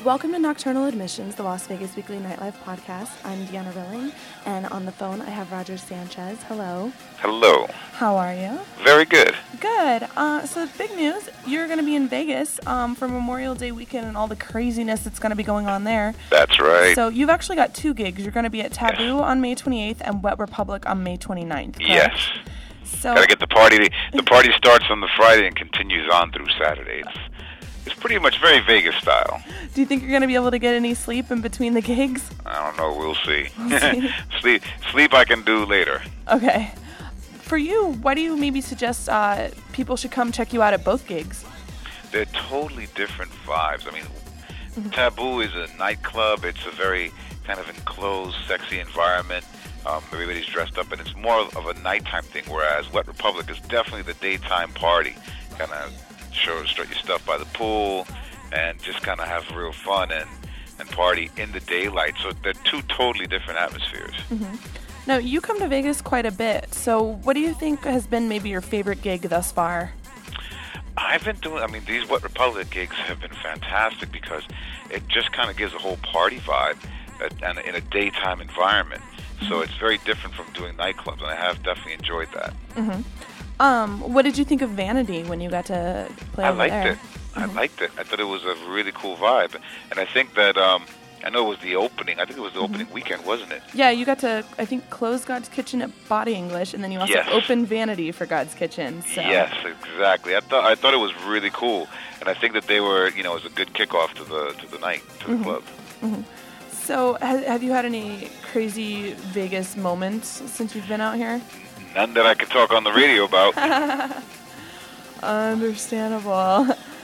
Welcome to Nocturnal Admissions, the Las Vegas Weekly Nightlife podcast. I'm Deanna Rilling, and on the phone I have Roger Sanchez. Hello. Hello. How are you? Very good. Good. So big news, you're going to be in Vegas for Memorial Day weekend and all the craziness that's going to be going on there. That's right. So you've actually got two gigs. You're going to be at Taboo on May 28th and Wet Republic on May 29th. Correct? Yes. So gotta get the party. The party starts on the Friday and continues on through Saturday. It's pretty much very Vegas style. do you think you're going to be able to get any sleep in between the gigs? I don't know. We'll see. See. Sleep I can do later. Okay. For you, why do you maybe suggest people should come check you out at both gigs? They're totally different vibes. I mean, Taboo is a nightclub. It's a very kind of enclosed, sexy environment. Everybody's dressed up, and it's more of a nighttime thing, whereas Wet Republic is definitely the daytime party. Kind of strut your stuff by the pool and just kind of have real fun and party in the daylight. So they're two totally different atmospheres. Mm-hmm. Now, you come to Vegas quite a bit, so what do you think has been maybe your favorite gig thus far? These Wet Republic gigs have been fantastic because it just kind of gives a whole party vibe and in a daytime environment. So it's very different from doing nightclubs, and I have definitely enjoyed that. Mm-hmm. What did you think of Vanity when you got to play over there? I liked it. I thought it was a really cool vibe. And I think that, I know it was the opening. I think it was the opening weekend, wasn't it? Yeah, you got to, I think, close God's Kitchen at Body English, and then you also opened Vanity for God's Kitchen. So. Yes, exactly. I thought it was really cool. And I think that they were, it was a good kickoff to the night, to the club. Mm-hmm. So, have you had any crazy Vegas moments since you've been out here? None that I could talk on the radio about. Understandable.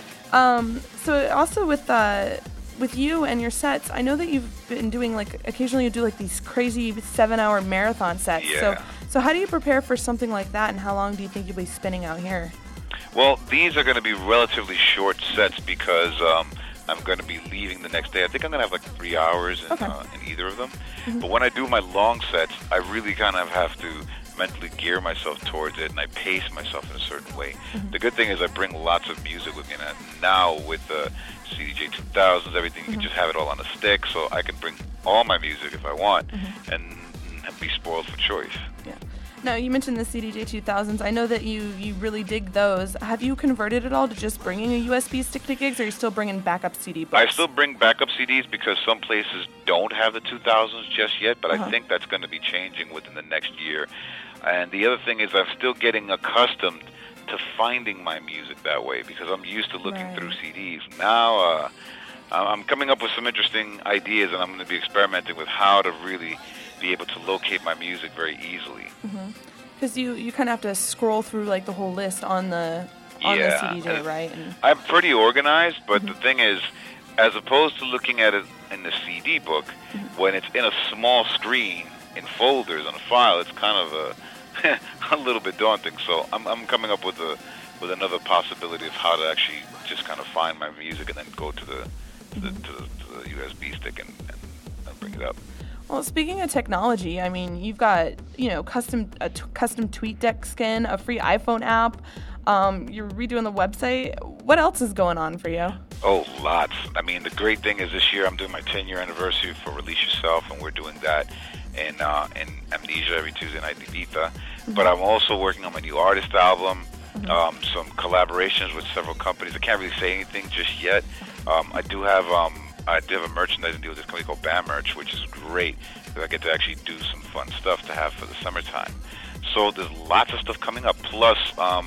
So, also with you and your sets, I know that you've been doing, occasionally you do, these crazy 7-hour marathon sets. Yeah. So how do you prepare for something like that, and how long do you think you'll be spinning out here? Well, these are going to be relatively short sets because I'm going to be leaving the next day. I think I'm going to have 3 hours in either of them. Mm-hmm. But when I do my long sets, I really kind of have to mentally gear myself towards it, and I pace myself in a certain way. Mm-hmm. The good thing is I bring lots of music with me, and now with the CDJ 2000s, everything, you can just have it all on a stick, so I can bring all my music if I want and be spoiled for choice. Yeah. Now, you mentioned the CDJ 2000s. I know that you really dig those. Have you converted at all to just bringing a USB stick to gigs, or are you still bringing backup CD books? I still bring backup CDs because some places don't have the 2000s just yet, but I think that's going to be changing within the next year. And the other thing is I'm still getting accustomed to finding my music that way because I'm used to looking through CDs. Now I'm coming up with some interesting ideas, and I'm going to be experimenting with how to really be able to locate my music very easily. Because you kind of have to scroll through the whole list on the CDJ, right? And I'm pretty organized, but the thing is, as opposed to looking at it in the CD book, when it's in a small screen in folders on a file, it's kind of a little bit daunting. So I'm coming up with another possibility of how to actually just kind of find my music and then go to the USB stick and bring it up. Well, speaking of technology, I mean, you've got custom TweetDeck skin, a free iPhone app. You're redoing the website. What else is going on for you? Oh, lots. I mean, the great thing is this year I'm doing my 10-year anniversary for Release Yourself, and we're doing that in Amnesia every Tuesday night in Ibiza. But I'm also working on my new artist album, some collaborations with several companies. I can't really say anything just yet. I do have a merchandising deal with this company called BAM Merch, which is great because I get to actually do some fun stuff to have for the summertime. So there's lots of stuff coming up. Plus,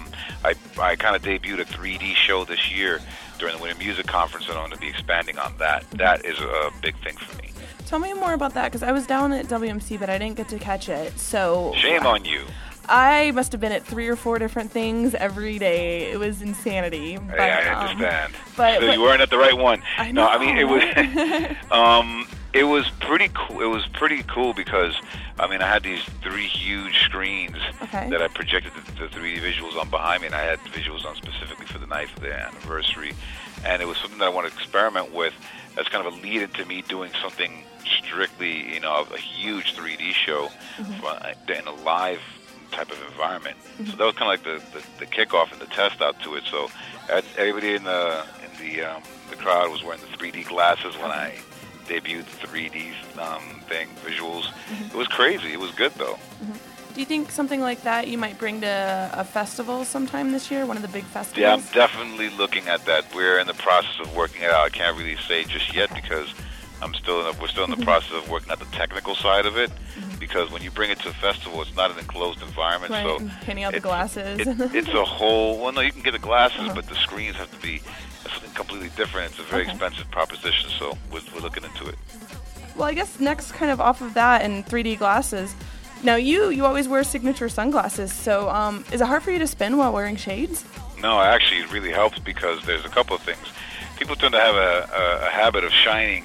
I kind of debuted a 3D show this year during the Winter Music Conference, and I'm going to be expanding on that. That is a big thing for me. Tell me more about that, because I was down at WMC, but I didn't get to catch it. So shame on you. I must have been at 3 or 4 different things every day. It was insanity. But, I understand. But you weren't at the right one. I know. No, I mean, it was it was pretty cool. It was pretty cool because I had these 3 huge screens that I projected the 3D visuals on behind me, and I had visuals on specifically for the night for the anniversary, and it was something that I wanted to experiment with. That's kind of a lead into me doing something strictly, a huge 3D show in a live type of environment. So that was kind of like the kickoff and the test out to it. So everybody in the crowd was wearing the 3D glasses when I debuted the 3D visuals. It was crazy. It was good though. Do you think something like that you might bring to a festival sometime this year, one of the big festivals? Yeah, I'm definitely looking at that. We're in the process of working it out. I can't really say just yet because we're still in the process of working out the technical side of it. Because when you bring it to a festival, it's not an enclosed environment. Right, so handing out the glasses. It's a whole. Well, no, you can get the glasses, but the screens have to be something completely different. It's a very expensive proposition. So we're looking into it. Well, I guess next, kind of off of that and 3D glasses. Now, you always wear signature sunglasses, so is it hard for you to spin while wearing shades? No, actually, it really helps because there's a couple of things. People tend to have a habit of shining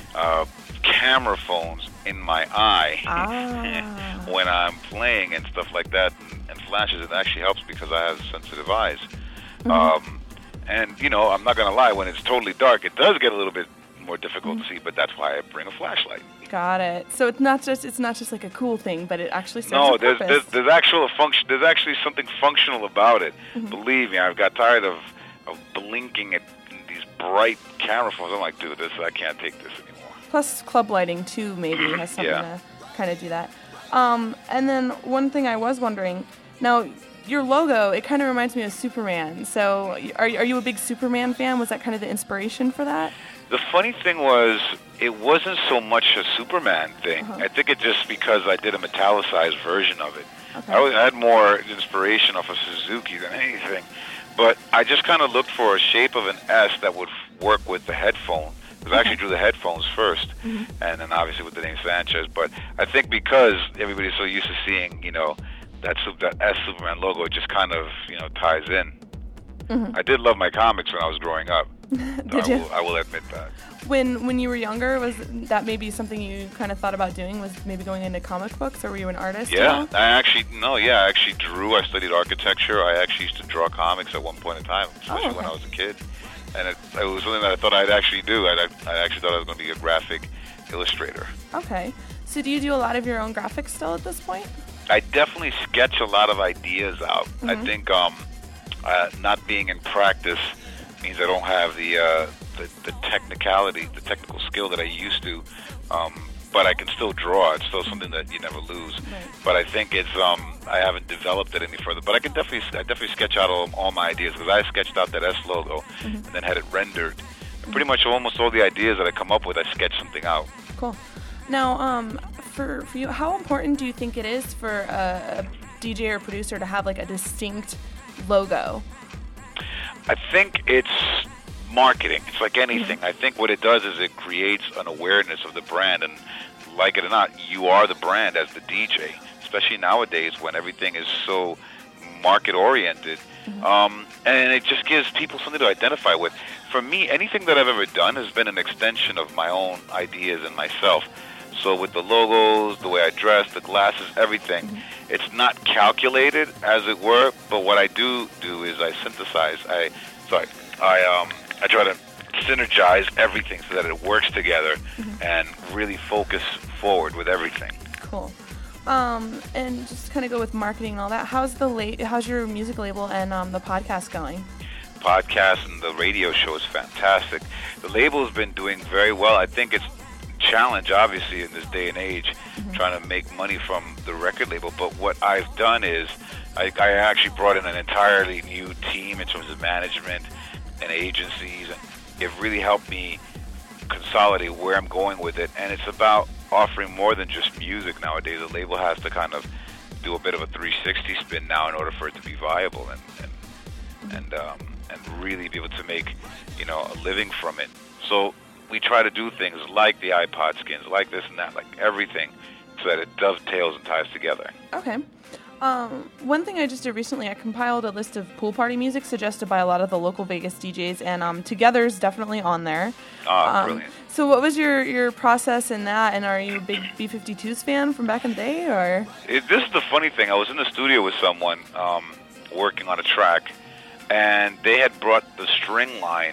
camera phones in my eye when I'm playing and stuff like that, and flashes. It actually helps because I have sensitive eyes. And, you know, I'm not going to lie, when it's totally dark, it does get a little bit more difficult to see, but that's why I bring a flashlight. Got it. So it's not just like a cool thing, but it actually serves a purpose. There's actual function. There's actually something functional about it. Believe me, I've got tired of blinking at these bright camera phones. I'm like, dude, I can't take this anymore. Plus, club lighting too maybe has something to kind of do that. And then one thing I was wondering, now your logo, it kind of reminds me of Superman. So are you a big Superman fan? Was that kind of the inspiration for that? The funny thing was, it wasn't so much a Superman thing. I think it's just because I did a metallicized version of it. I had more inspiration off of Suzuki than anything. But I just kind of looked for a shape of an S that would work with the headphone. Because I actually drew the headphones first, and then obviously with the name Sanchez. But I think because everybody's so used to seeing, you know, that S Superman logo, it just kind of, you know, ties in. I did love my comics when I was growing up. I will admit that. When you were younger, was that maybe something you kind of thought about doing? Was maybe going into comic books, or were you an artist? Yeah, I actually drew. I studied architecture. I actually used to draw comics at one point in time, especially when I was a kid. And it was something that I thought I'd actually do. I actually thought I was going to be a graphic illustrator. Okay. So do you do a lot of your own graphics still at this point? I definitely sketch a lot of ideas out. I think not being in practice means I don't have the technicality, the technical skill that I used to. But I can still draw. It's still something that you never lose. Right. But I think it's I haven't developed it any further. But I definitely sketch out all my ideas, because I sketched out that S logo and then had it rendered. Pretty much almost all the ideas that I come up with, I sketch something out. Cool. Now, for you, how important do you think it is for a DJ or producer to have like a distinct logo? I think it's marketing. It's like anything. I think what it does is it creates an awareness of the brand, and like it or not, you are the brand as the DJ, especially nowadays when everything is so market-oriented. And it just gives people something to identify with. For me, anything that I've ever done has been an extension of my own ideas and myself. So with the logos, the way I dress, the glasses, everything, it's not calculated, as it were, but what I do is I synthesize. I try to synergize everything so that it works together and really focus forward with everything. Cool. And just kind of go with marketing and all that. How's your music label and the podcast going? Podcast and the radio show is fantastic. The label's been doing very well. I think it's a challenge, obviously, in this day and age, trying to make money from the record label. But what I've done is I actually brought in an entirely new team in terms of management and agencies, and it really helped me consolidate where I'm going with it. And it's about offering more than just music nowadays. The label has to kind of do a bit of a 360 spin now in order for it to be viable and really be able to make, you know, a living from it. So we try to do things like the iPod skins, like this and that, like everything, so that it dovetails and ties together. Okay. One thing I just did recently, I compiled a list of pool party music suggested by a lot of the local Vegas DJs, and Together's definitely on there. Brilliant. So what was your process in that, and are you a big B-52s fan from back in the day, or? This is the funny thing. I was in the studio with someone working on a track, and they had brought the string line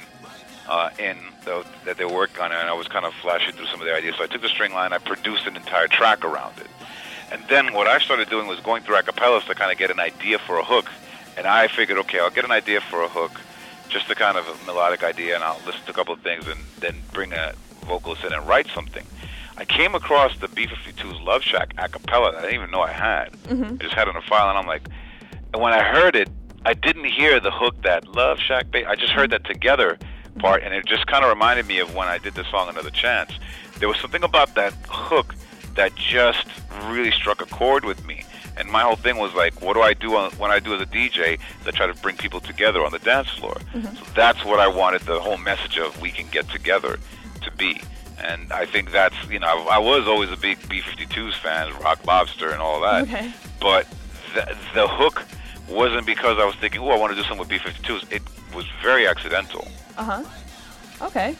that they were working on, and I was kind of flashing through some of their ideas. So I took the string line, I produced an entire track around it. And then what I started doing was going through acapellas to kind of get an idea for a hook. And I figured, okay, I'll get an idea for a hook, just a kind of a melodic idea, and I'll listen to a couple of things and then bring a vocalist in and write something. I came across the B-52's Love Shack a cappella that I didn't even know I had. I just had it on a file, and I'm like, and when I heard it, I didn't hear the hook, that Love Shack, I just heard that together part, and it just kind of reminded me of when I did the song Another Chance. There was something about that hook that just really struck a chord with me. And my whole thing was like, what do I do when I do as a DJ to try to bring people together on the dance floor? So that's what I wanted the whole message of We Can Get Together to be. And I think that's, you know, I was always a big B-52s fan, Rock Lobster and all that. Okay. But the hook wasn't because I was thinking, oh, I want to do something with B-52s. It was very accidental. Okay.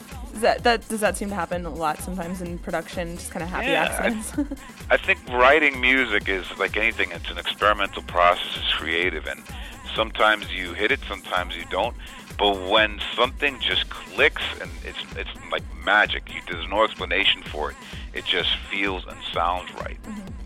Does that seem to happen a lot sometimes in production, just kind of happy accidents? I think writing music is like anything. It's an experimental process. It's creative. And sometimes you hit it, sometimes you don't. But when something just clicks, and it's like magic. There's no explanation for it. It just feels and sounds right.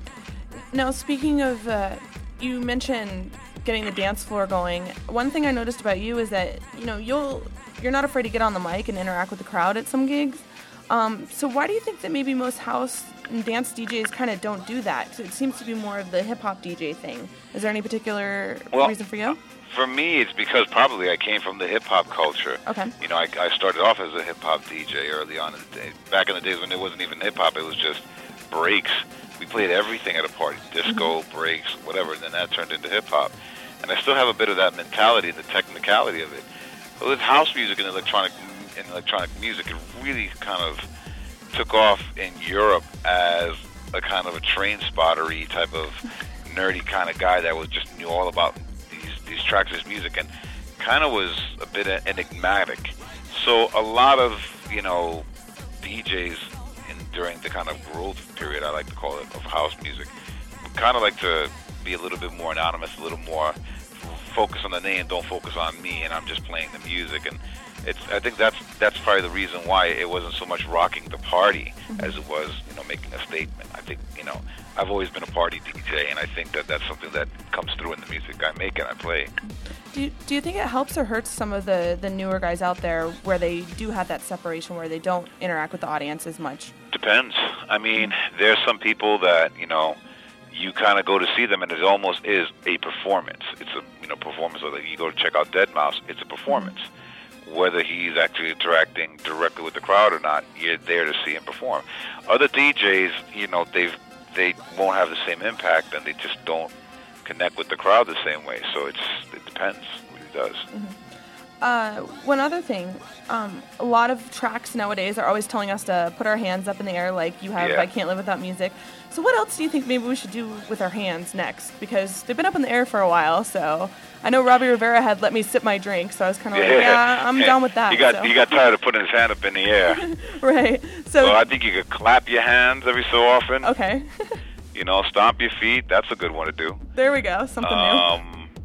Now, speaking of, you mentioned getting the dance floor going. One thing I noticed about you is that, you know, you're not afraid to get on the mic and interact with the crowd at some gigs. So why do you think that maybe most house and dance DJs kind of don't do that? It seems to be more of the hip-hop DJ thing. Is there any particular reason for you? For me, it's because probably I came from the hip-hop culture. Okay. You know, I started off as a hip-hop DJ early on in the day. Back in the days when it wasn't even hip-hop, it was just breaks. We played everything at a party, disco, breaks, whatever, and then that turned into hip-hop. And I still have a bit of that mentality and the technicality of it. But with house music and electronic music, it really kind of took off in Europe as a kind of a train spottery type of nerdy kind of guy that was just knew all about these tracks, this music, and kind of was a bit enigmatic. So a lot of, you know, DJs during the kind of growth period, I like to call it, of house music, kind of like to be a little bit more anonymous, a little more focus on the name, don't focus on me, and I'm just playing the music. And I think that's probably the reason why it wasn't so much rocking the party as it was, you know, making a statement. I think, you know, I've always been a party DJ, and I think that's something that comes through in the music I make and I play. Do you think it helps or hurts some of the newer guys out there where they do have that separation, where they don't interact with the audience as much? Depends. I mean, there's some people that, you know, you kind of go to see them, and it almost is a performance. It's a, you know, performance. Like you go to check out Deadmau5, it's a performance. Whether he's actually interacting directly with the crowd or not, you're there to see him perform. Other DJs, you know, they won't have the same impact, and they just don't connect with the crowd the same way. So it depends. It really does. One other thing, a lot of tracks nowadays are always telling us to put our hands up in the air like you have I Can't Live Without Music. So what else do you think maybe we should do with our hands next? Because they've been up in the air for a while, so I know Robbie Rivera had let me sip my drink, so I was kind of like, I'm down with that. He got tired of putting his hand up in the air. Right. So I think you could clap your hands every so often. Okay. You know, stomp your feet. That's a good one to do. There we go. Something new.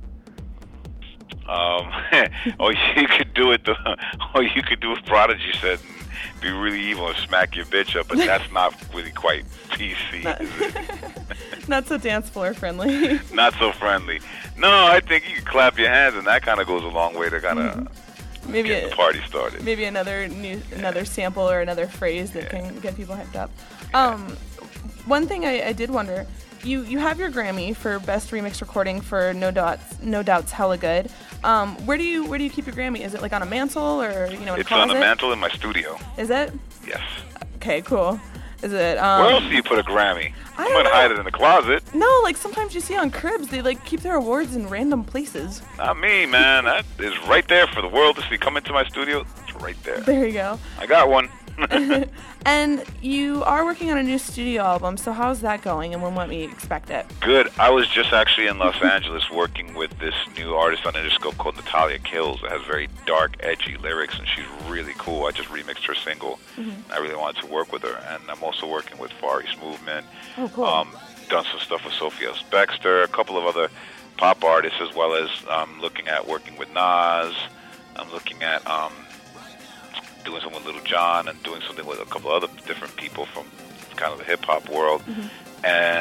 Or you could do it. Or you could do what Prodigy said and be really evil and smack your bitch up, but that's not really quite PC. Is it? Not so dance floor friendly. Not so friendly. No, I think you can clap your hands, and that kind of goes a long way to kind of get the party started. Maybe another sample or another phrase that can get people hyped up. One thing I did wonder. You have your Grammy for Best Remix Recording for No Doubt's Hella Good. Where do you keep your Grammy? Is it like on a mantle or in a closet? It's on the mantle in my studio. Is it? Yes. Okay, cool. Is it? Where else do you put a Grammy? I don't know. Hide it in the closet. No, like sometimes you see on cribs they like keep their awards in random places. Not me, man. That is right there for the world to see. Come into my studio. It's right there. There you go. I got one. And you are working on a new studio album, so how's that going, and when might we expect it? Good. I was just actually in Los Angeles working with this new artist on Interscope called Natalia Kills. It has very dark, edgy lyrics, and she's really cool. I just remixed her single. I really wanted to work with her, and I'm also working with Far East Movement. Oh, cool. Done some stuff with Sophia Baxter, a couple of other pop artists, as well as looking at working with Nas. I'm looking at doing something with Little John and doing something with a couple other different people from kind of the hip-hop world. And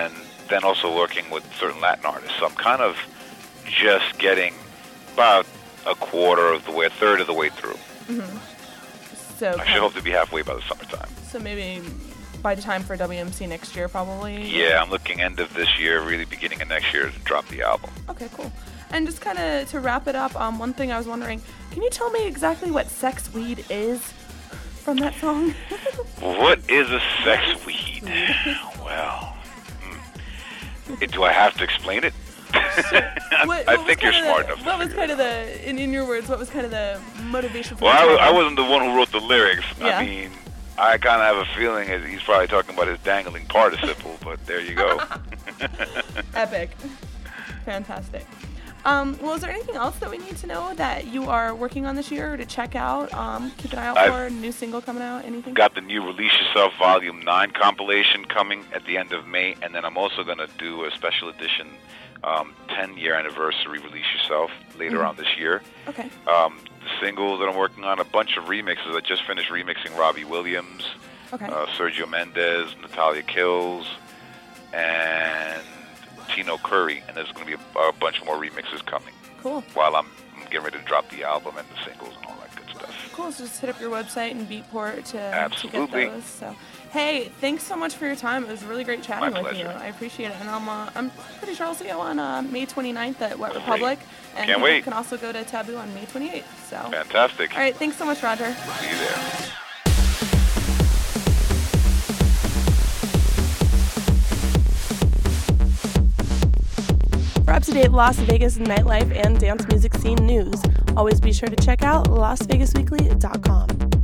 then also working with certain Latin artists. So I'm kind of just getting about a third of the way through. Mm-hmm. So I should hope to be halfway by the summertime. So maybe by the time for WMC next year, probably? Yeah, I'm looking end of this year, really beginning of next year to drop the album. Okay, cool. And just kind of to wrap it up, one thing I was wondering, can you tell me exactly what sex weed is from that song? What is a sex weed? Well, do I have to explain it? Sure. I think you're smart enough. What was kind of the, in your words, what was kind of the motivation for Well, I wasn't the one who wrote the lyrics. Yeah. I mean, I kind of have a feeling that he's probably talking about his dangling participle, but there you go. Epic. Fantastic. Well, is there anything else that we need to know that you are working on this year or to check out? Keep an eye out for a new single coming out, anything? Got the new Release Yourself Volume 9 compilation coming at the end of May, and then I'm also going to do a special edition 10-year anniversary Release Yourself later on this year. Okay. The singles that I'm working on, a bunch of remixes. I just finished remixing Robbie Williams, Sergio Mendes, Natalia Kills, and Tino Curry, and there's going to be a bunch more remixes coming. Cool. While I'm getting ready to drop the album and the singles and all that good stuff. Cool. So just hit up your website and Beatport to Absolutely. get those. So, hey, thanks so much for your time. It was really great chatting with you. I appreciate it. And I'm pretty sure I'll see you on May 29th at Wet Republic. And Can't wait. You can also go to Taboo on May 28th. So. Fantastic. All right. Thanks so much, Roger. See you there. For up-to-date Las Vegas nightlife and dance music scene news, always be sure to check out LasVegasWeekly.com.